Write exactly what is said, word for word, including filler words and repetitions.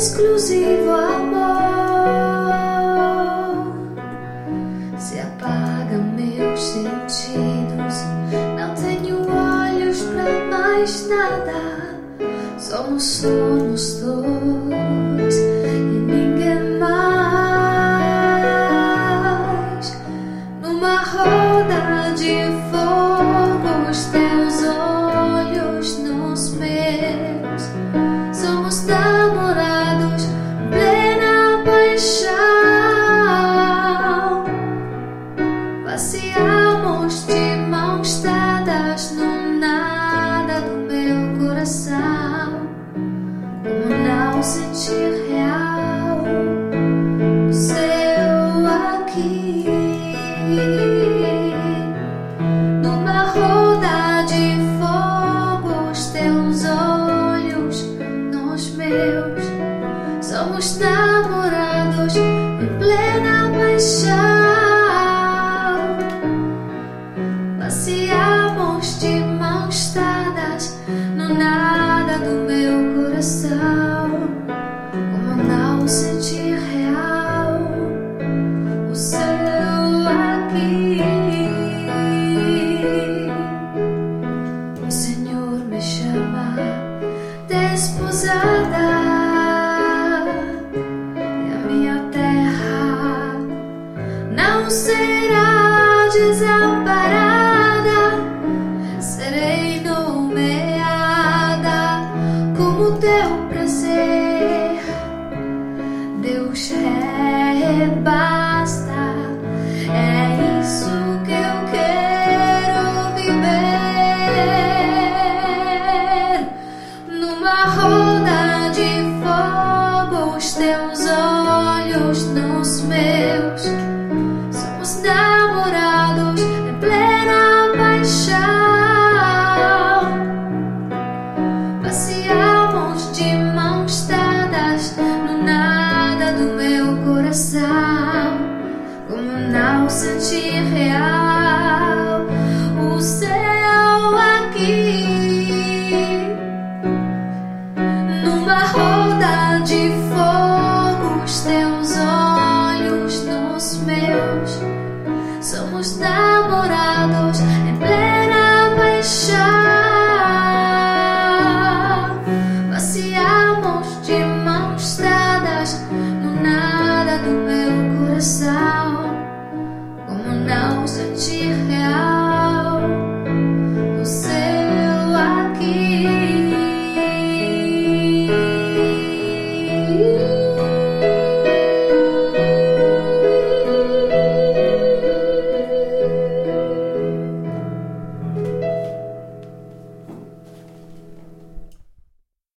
exclusivo amor. Se apaga meus sentidos, não tenho olhos pra mais nada. Somos somos dois e ninguém mais. Numa roda de fogo, os teus olhos nos meus. Somos namorados, plena paixão. Passeamos de mãos dadas no nada do meu coração. Como não sentir real o seu aqui? Numa roda de fogo, os teus olhos nos meus. Somos namorados em plena paixão. Passeamos de mãos dadas no nada do meu coração. Como não sentir real o seu aqui? O Senhor me chama desposada, e a minha terra não será desamparada. Serei nomeada como teu prazer. Deus é, basta. É isso que eu quero viver. Numa roda de fogo, os teus olhos nos meus. Somos namorados em plena paixão. Passeamos de mãos dadas no nada do meu coração. Como não sentir real o céu aqui? Numa roda de fogo, os teus olhos nos meus. Somos namorados em plena paixão. Passeamos de mãos dadas no nada do meu coração.